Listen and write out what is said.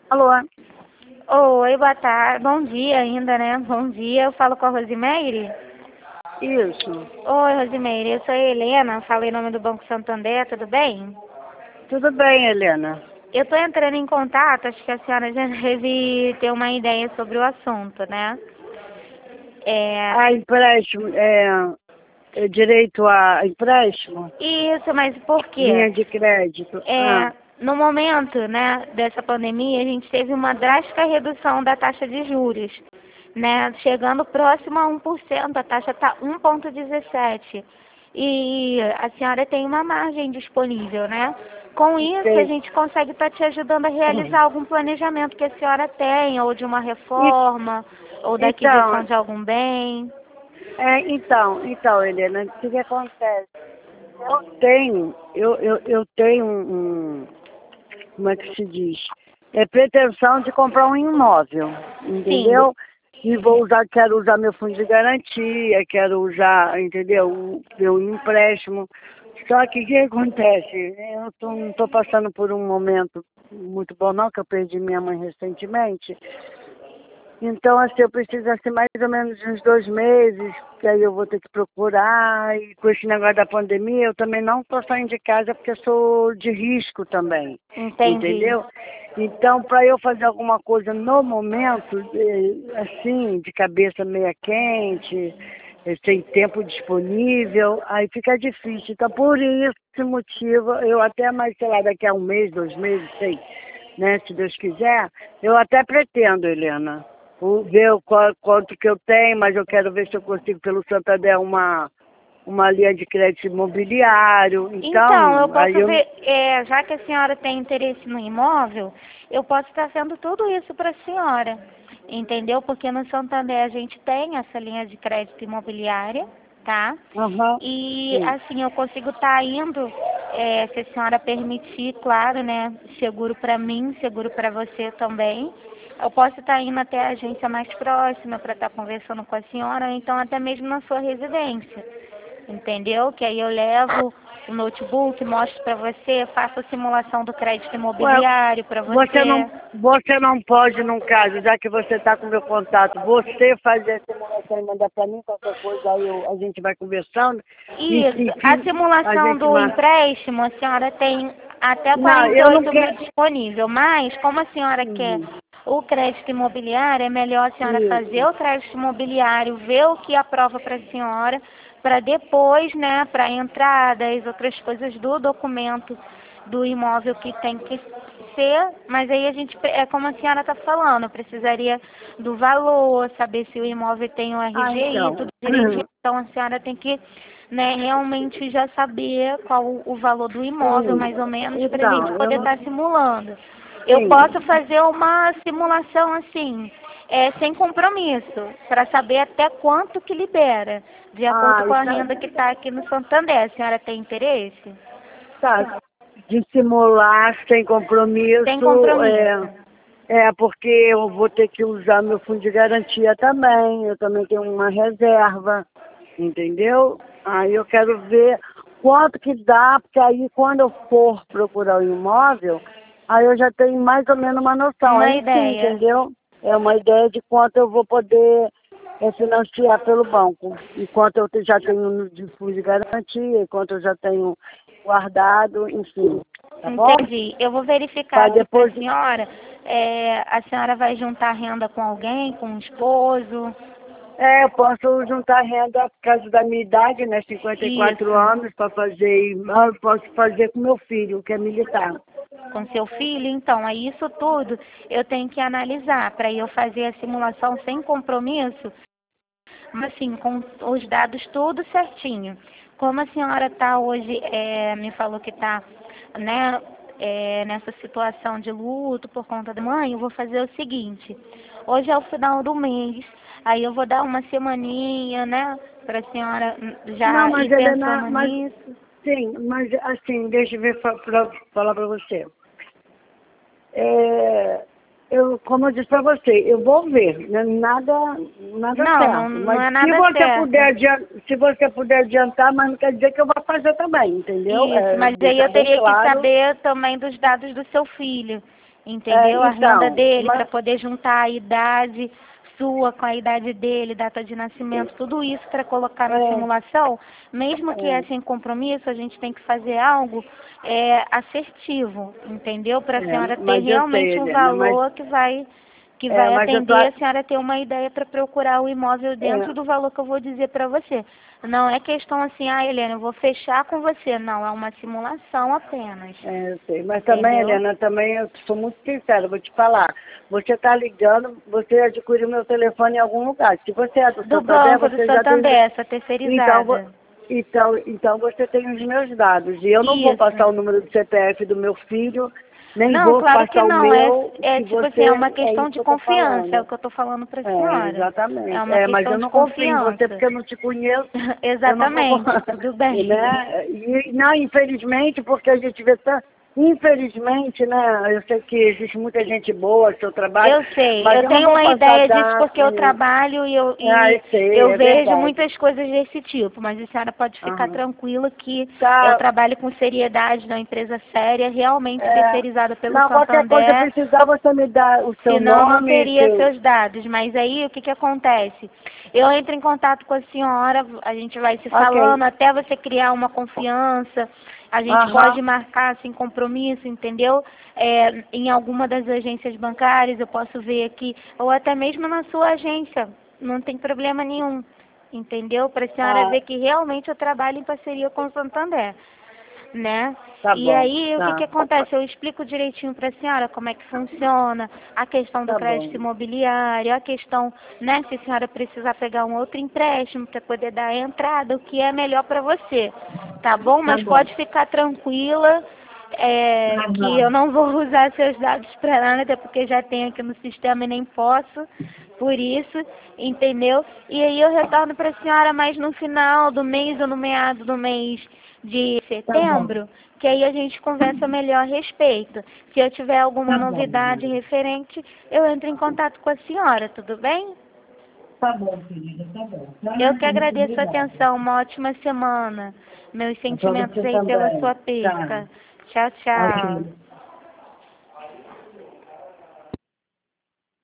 Alô? Oi, boa tarde. Bom dia ainda, né? Bom dia. Eu falo com a Rosimeire. Isso. Oi, Rosimeire. Eu sou a Helena. Falei em nome do Banco Santander. Tudo bem? Tudo bem, Helena? Eu tô entrando em contato. Acho que a senhora já deve ter uma ideia sobre o assunto, né? Empréstimo, direito a empréstimo? Isso, mas por quê? Linha de crédito? No momento, né, dessa pandemia, a gente teve uma drástica redução da taxa de juros, né, chegando próximo a 1%, a taxa está 1,17%. E a senhora tem uma margem disponível, né? Com isso, a Ok. gente consegue estar te ajudando a realizar algum planejamento que a senhora tem, ou de uma reforma, ou da aquisição Então, de algum bem. Helena, o que acontece? Eu tenho como é que se diz? Pretensão de comprar um imóvel, Sim, entendeu? E quero usar meu fundo de garantia, quero usar, entendeu? O meu empréstimo. Só que o que acontece? Não estou passando por um momento muito bom não, que eu perdi minha mãe recentemente. Então, assim, eu preciso, assim, mais ou menos de uns 2 meses, que aí eu vou ter que procurar. E com esse negócio da pandemia, eu também não estou saindo de casa porque eu sou de risco também, entendi. entendeu? Então, para eu fazer alguma coisa no momento, assim, de cabeça meia quente, sem tempo disponível, aí fica difícil. Então, por esse motivo, eu até mais, sei lá, daqui a um mês, 2 meses, sei, né, se Deus quiser, eu até pretendo, Helena, ver quanto que eu tenho, mas eu quero ver se eu consigo pelo Santander uma linha de crédito imobiliário. Então, eu Então, aí posso eu... ver, já que a senhora tem interesse no imóvel, eu posso estar vendo tudo isso para a senhora, entendeu? Porque no Santander a gente tem essa linha de crédito imobiliária, tá? Aham, E sim. assim, eu consigo estar indo, se a senhora permitir, claro, né? Seguro para mim, seguro para você também. Eu posso estar indo até a agência mais próxima para estar conversando com a senhora, ou então até mesmo na sua residência. Entendeu? Que aí eu levo o notebook, mostro para você, faço a simulação do crédito Ué, imobiliário para você você. não pode, num caso, já que você está com o meu contato, você fazer a simulação e mandar para mim qualquer coisa, aí a gente vai conversando Isso. que A a simulação gente do marca. empréstimo, a senhora tem até Não, eu não 48 mil quero... disponível, mas como a senhora quer Uhum. o crédito imobiliário, é melhor a senhora fazer Isso. o crédito imobiliário, ver o que aprova para a senhora, para depois, né, para entradas, outras coisas do documento do imóvel que tem que ser, mas aí a gente, é como a senhora está falando, eu precisaria do valor, saber se o imóvel tem o RGI, Então, tudo direitinho, então a senhora tem que, né, realmente já saber qual o valor do imóvel, sim. mais ou menos, para a gente Então, eu poder não... estar simulando. Eu Sim. posso fazer uma simulação assim, sem compromisso, para saber até quanto que libera, de acordo com a Isso renda que está aqui no Santander. A senhora tem interesse? tá. De simular sem Sem compromisso, compromisso. porque eu vou ter que usar meu fundo de garantia também. Eu também tenho uma reserva, entendeu? Aí eu quero ver quanto que dá, porque aí quando eu for procurar o imóvel, aí eu já tenho mais ou menos uma noção. Uma Aí sim, ideia. entendeu? É uma ideia de quanto eu vou poder financiar pelo banco. E quanto eu já tenho de fundo de garantia, e quanto eu já tenho guardado, enfim. Tá bom? Entendi. Eu vou verificar Para aqui para a depois... senhora. A senhora vai juntar renda com alguém, com um esposo? Eu posso juntar renda por causa da minha idade, né? 54 Isso. anos, para fazer. Eu posso fazer com meu filho, que é militar. Com seu filho, então, aí isso tudo eu tenho que analisar para eu fazer a simulação sem compromisso, mas assim, com os dados tudo certinho. Como a senhora está hoje, me falou que está, né, nessa situação de luto por conta da mãe, eu vou fazer o seguinte, hoje é o final do mês, aí eu vou dar uma semaninha, né, para a senhora Não, já mas ir Helena, pensando mas nisso. sim, mas assim, deixa eu ver falar para você. É, como eu disse para você, eu vou ver, né, nada Não, não, certo. não Mas é nada certo. se você puder adiantar, mas não quer dizer que eu vou fazer também, entendeu? Isso, mas aí Deixar eu bem teria que claro. saber também dos dados do seu filho, entendeu? A renda Então, dele, mas para poder juntar a idade sua com a idade dele, data de nascimento, tudo isso para colocar na é, simulação, mesmo que é é, sem compromisso, a gente tem que fazer algo assertivo, entendeu? Para a senhora ter mas eu sei, realmente um Helena, valor que vai mas eu tô, atender a senhora ter uma ideia para procurar o imóvel dentro é, do valor que eu vou dizer para você. Não é questão assim, Helena, eu vou fechar com você. Não, é uma simulação apenas. eu sei, mas também, Entendeu? Helena, também eu sou muito sincera, vou te falar. Você está ligando, você adquiriu meu telefone em algum lugar. Se você é do Do Santander, Banco do você já tem. Santander, essa Então, terceirizada. então você tem os meus dados. E eu não vou Isso. passar o número do CPF do meu filho, nem Não, vou claro que passar o não. meu, É se tipo assim, é uma você. É questão isso de que eu estou confiança, é o falando. que eu estou falando para a É, senhora. É exatamente. uma Mas questão eu de não confio em você confiança. porque eu não te conheço. Eu não vou. Exatamente, tudo bem. Né? E, não, infelizmente, porque a gente vê tanto. Infelizmente, né? Eu sei que existe muita gente boa no seu trabalho, Eu sei, mas eu eu não tenho vou uma passar ideia disso dados porque eu nenhum. trabalho Eu e sei, eu é vejo verdade. muitas coisas desse tipo, mas a senhora pode ficar Aham. tranquila que eu Tá. trabalho com seriedade na empresa séria, realmente É, terceirizada pelo não, qualquer coisa Santander, precisar, você me dá o seu senão não nome, teria seu. seus dados. Mas aí o que que acontece? Eu entro em contato com a senhora, a gente vai se Ok. falando até você criar uma confiança. A gente Aham. pode marcar sem compromisso, entendeu? Em alguma das agências bancárias, eu posso ver aqui, ou até mesmo na sua agência, não tem problema nenhum, entendeu? Para a senhora Ah, ver que realmente eu trabalho em parceria com o Santander, né? tá E bom. aí, o que que Tá. acontece? Eu explico direitinho para a senhora como é que funciona, a questão do Tá crédito bom. imobiliário, a questão, né, se a senhora precisar pegar um outro empréstimo para poder dar a entrada, o que é melhor para você, tá bom? Tá Mas bom. pode ficar tranquila, que eu Aham. não vou usar seus dados para nada, até porque já tenho aqui no sistema e nem posso, por isso, entendeu? E aí eu retorno para a senhora mais no final do mês ou no meado do mês de Tá bom. setembro, que aí a gente conversa melhor a respeito. Se eu tiver alguma Tá bom, novidade querida. referente, eu entro em contato com a senhora, tudo bem? Tá bom, querida. Tá bom. Eu Tá? que Muito agradeço a obrigada. atenção, uma ótima semana. Meus Pra sentimentos você aí pela também. sua Tá. perca. Tchau, tchau. Ok.